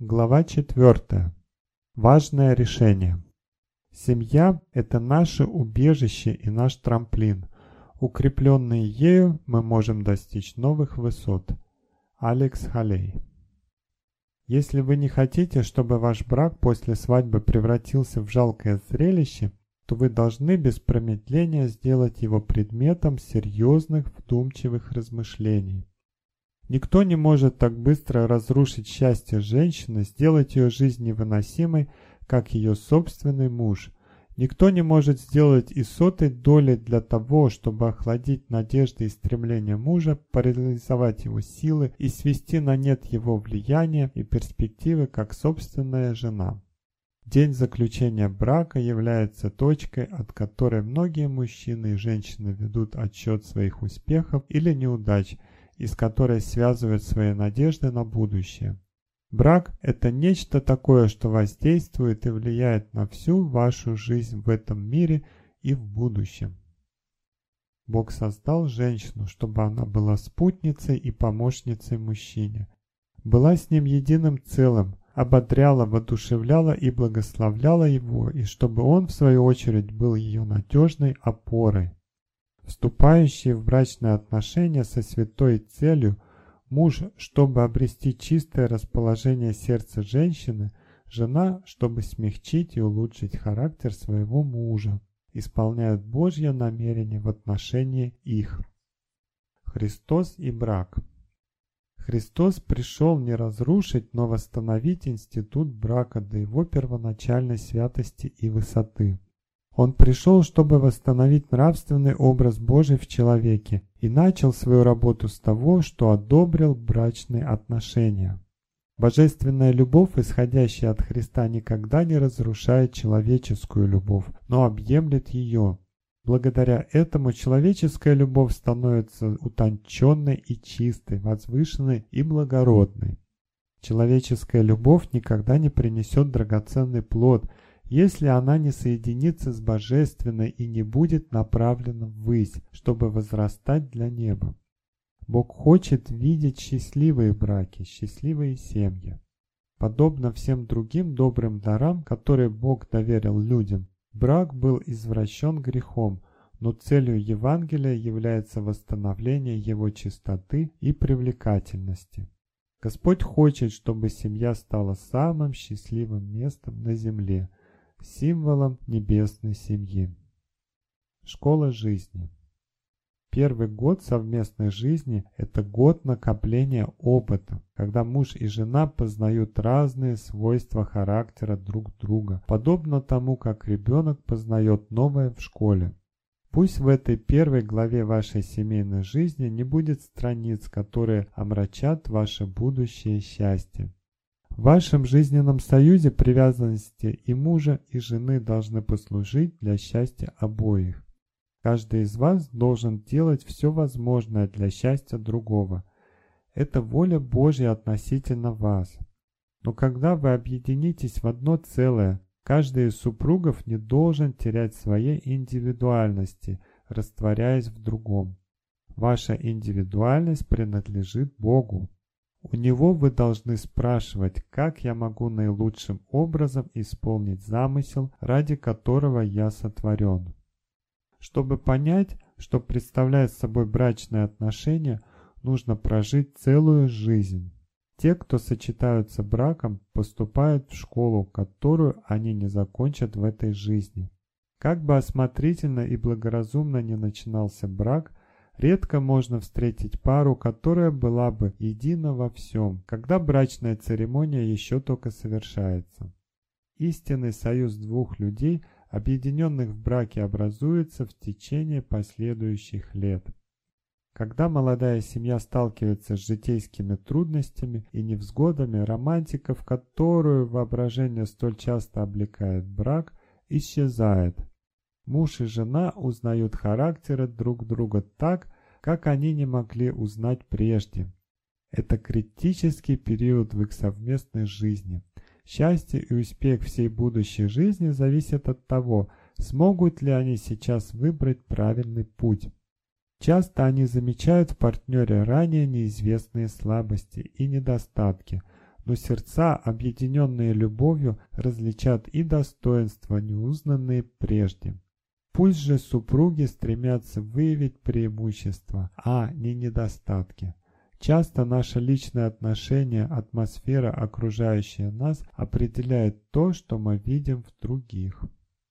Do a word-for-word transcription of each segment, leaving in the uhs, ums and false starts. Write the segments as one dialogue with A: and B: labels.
A: Глава четвертая. Важное решение. Семья – это наше убежище и наш трамплин. Укрепленные ею мы можем достичь новых высот. Алекс Халей. Если вы не хотите, чтобы ваш брак после свадьбы превратился в жалкое зрелище, то вы должны без промедления сделать его предметом серьезных, вдумчивых размышлений. Никто не может так быстро разрушить счастье женщины, сделать ее жизнь невыносимой, как ее собственный муж. Никто не может сделать и сотой доли для того, чтобы охладить надежды и стремления мужа, парализовать его силы и свести на нет его влияние и перспективы, как собственная жена. День заключения брака является точкой, от которой многие мужчины и женщины ведут отсчет своих успехов или неудач, из которой связывают свои надежды на будущее. Брак – это нечто такое, что воздействует и влияет на всю вашу жизнь в этом мире и в будущем. Бог создал женщину, чтобы она была спутницей и помощницей мужчине, была с ним единым целым, ободряла, воодушевляла и благословляла его, и чтобы он, в свою очередь, был ее надежной опорой. Вступающие в брачные отношения со святой целью, муж, чтобы обрести чистое расположение сердца женщины, жена, чтобы смягчить и улучшить характер своего мужа, исполняют Божье намерение в отношении их. Христос и брак. Христос пришел не разрушить, но восстановить институт брака до его первоначальной святости и высоты. Он пришел, чтобы восстановить нравственный образ Божий в человеке, и начал свою работу с того, что одобрил брачные отношения. Божественная любовь, исходящая от Христа, никогда не разрушает человеческую любовь, но объемлет ее. Благодаря этому человеческая любовь становится утонченной и чистой, возвышенной и благородной. Человеческая любовь никогда не принесет драгоценный плод, если она не соединится с божественной и не будет направлена ввысь, чтобы возрастать для неба. Бог хочет видеть счастливые браки, счастливые семьи. Подобно всем другим добрым дарам, которые Бог доверил людям, брак был извращен грехом, но целью Евангелия является восстановление его чистоты и привлекательности. Господь хочет, чтобы семья стала самым счастливым местом на земле, символом небесной семьи. Школа жизни. Первый год совместной жизни – это год накопления опыта, когда муж и жена познают разные свойства характера друг друга, подобно тому, как ребенок познает новое в школе. Пусть в этой первой главе вашей семейной жизни не будет страниц, которые омрачат ваше будущее счастье. В вашем жизненном союзе привязанности и мужа, и жены должны послужить для счастья обоих. Каждый из вас должен делать все возможное для счастья другого. Это воля Божья относительно вас. Но когда вы объединитесь в одно целое, каждый из супругов не должен терять своей индивидуальности, растворяясь в другом. Ваша индивидуальность принадлежит Богу. У Него вы должны спрашивать, как я могу наилучшим образом исполнить замысел, ради которого я сотворен. Чтобы понять, что представляют собой брачные отношения, нужно прожить целую жизнь. Те, кто сочетаются браком, поступают в школу, которую они не закончат в этой жизни. Как бы осмотрительно и благоразумно ни начинался брак, редко можно встретить пару, которая была бы едина во всем, когда брачная церемония еще только совершается. Истинный союз двух людей, объединенных в браке, образуется в течение последующих лет. Когда молодая семья сталкивается с житейскими трудностями и невзгодами, романтика, в которую воображение столь часто облекает брак, исчезает. Муж и жена узнают характеры друг друга так, как они не могли узнать прежде. Это критический период в их совместной жизни. Счастье и успех всей будущей жизни зависят от того, смогут ли они сейчас выбрать правильный путь. Часто они замечают в партнере ранее неизвестные слабости и недостатки, но сердца, объединенные любовью, различат и достоинства, неузнанные прежде. Пусть же супруги стремятся выявить преимущества, а не недостатки. Часто наше личное отношение, атмосфера, окружающая нас, определяет то, что мы видим в других.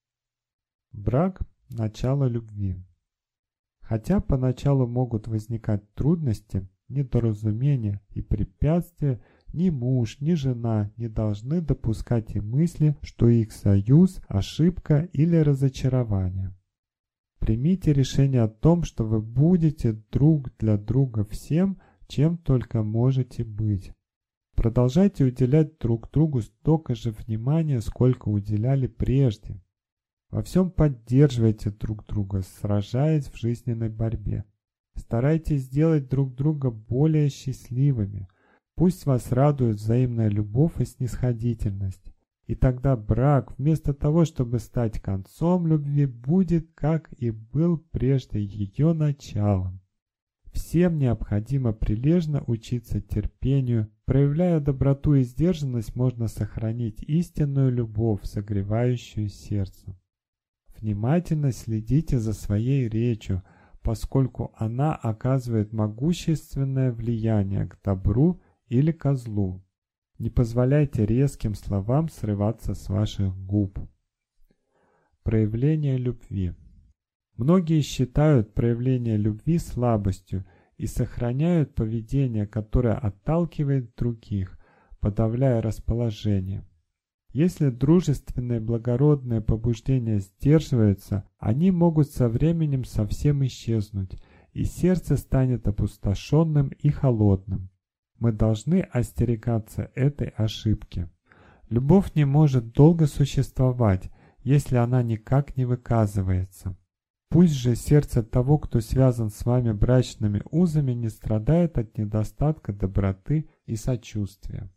A: Брак – начало любви. Хотя поначалу могут возникать трудности, недоразумения и препятствия, ни муж, ни жена не должны допускать и мысли, что их союз – ошибка или разочарование. Примите решение о том, что вы будете друг для друга всем, чем только можете быть. Продолжайте уделять друг другу столько же внимания, сколько уделяли прежде. Во всем поддерживайте друг друга, сражаясь в жизненной борьбе. Старайтесь сделать друг друга более счастливыми. Пусть вас радует взаимная любовь и снисходительность. И тогда брак, вместо того, чтобы стать концом любви, будет, как и был прежде, ее началом. Всем необходимо прилежно учиться терпению. Проявляя доброту и сдержанность, можно сохранить истинную любовь, согревающую сердце. Внимательно следите за своей речью, поскольку она оказывает могущественное влияние к добру или ко злу. Не позволяйте резким словам срываться с ваших губ. Проявление любви. Многие считают проявление любви слабостью и сохраняют поведение, которое отталкивает других, подавляя расположение. Если дружественные благородные побуждения сдерживаются, они могут со временем совсем исчезнуть, и сердце станет опустошенным и холодным. Мы должны остерегаться этой ошибки. Любовь не может долго существовать, если она никак не выказывается. Пусть же сердце того, кто связан с вами брачными узами, не страдает от недостатка доброты и сочувствия.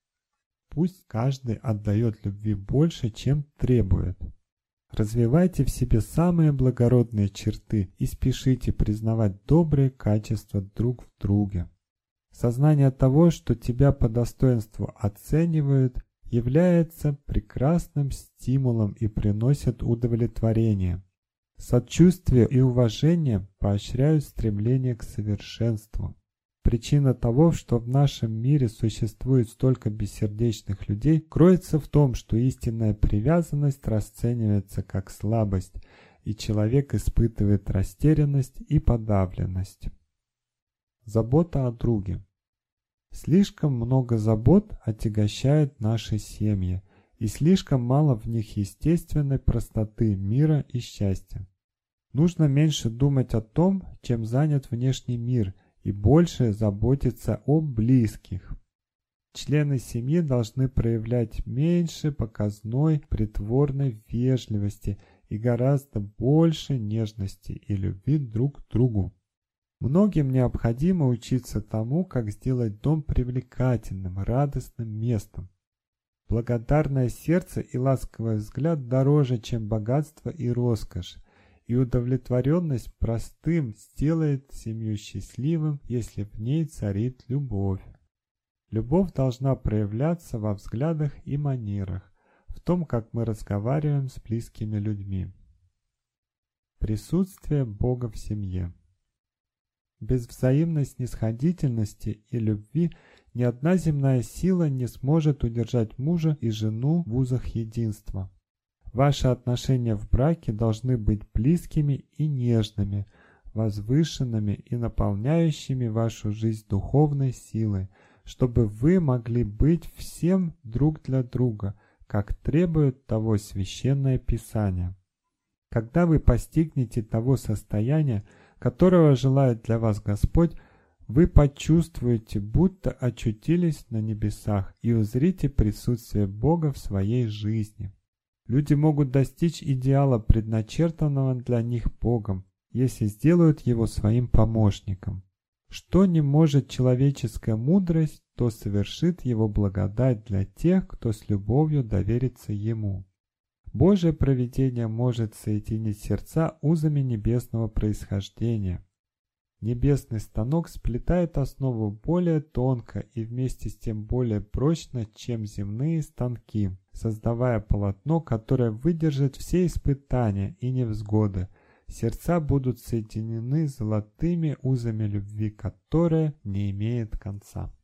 A: Пусть каждый отдает любви больше, чем требует. Развивайте в себе самые благородные черты и спешите признавать добрые качества друг в друге. Сознание того, что тебя по достоинству оценивают, является прекрасным стимулом и приносит удовлетворение. Сочувствие и уважение поощряют стремление к совершенству. Причина того, что в нашем мире существует столько бессердечных людей, кроется в том, что истинная привязанность расценивается как слабость, и человек испытывает растерянность и подавленность. Забота о друге. Слишком много забот отягощает наши семьи, и слишком мало в них естественной простоты, мира и счастья. Нужно меньше думать о том, чем занят внешний мир, и больше заботиться о близких. Члены семьи должны проявлять меньше показной, притворной вежливости и гораздо больше нежности и любви друг к другу. Многим необходимо учиться тому, как сделать дом привлекательным, радостным местом. Благодарное сердце и ласковый взгляд дороже, чем богатство и роскошь, и удовлетворенность простым сделает семью счастливым, если в ней царит любовь. Любовь должна проявляться во взглядах и манерах, в том, как мы разговариваем с близкими людьми. Присутствие Бога в семье. Без взаимной снисходительности и любви ни одна земная сила не сможет удержать мужа и жену в узах единства. Ваши отношения в браке должны быть близкими и нежными, возвышенными и наполняющими вашу жизнь духовной силой, чтобы вы могли быть всем друг для друга, как требует того Священное Писание. Когда вы постигнете того состояния, которого желает для вас Господь, вы почувствуете, будто очутились на небесах и узрите присутствие Бога в своей жизни. Люди могут достичь идеала, предначертанного для них Богом, если сделают его своим помощником. Что не может человеческая мудрость, то совершит его благодать для тех, кто с любовью доверится ему. Божье провидение может соединить сердца узами небесного происхождения. Небесный станок сплетает основу более тонко и вместе с тем более прочно, чем земные станки, создавая полотно, которое выдержит все испытания и невзгоды. Сердца будут соединены золотыми узами любви, которая не имеет конца.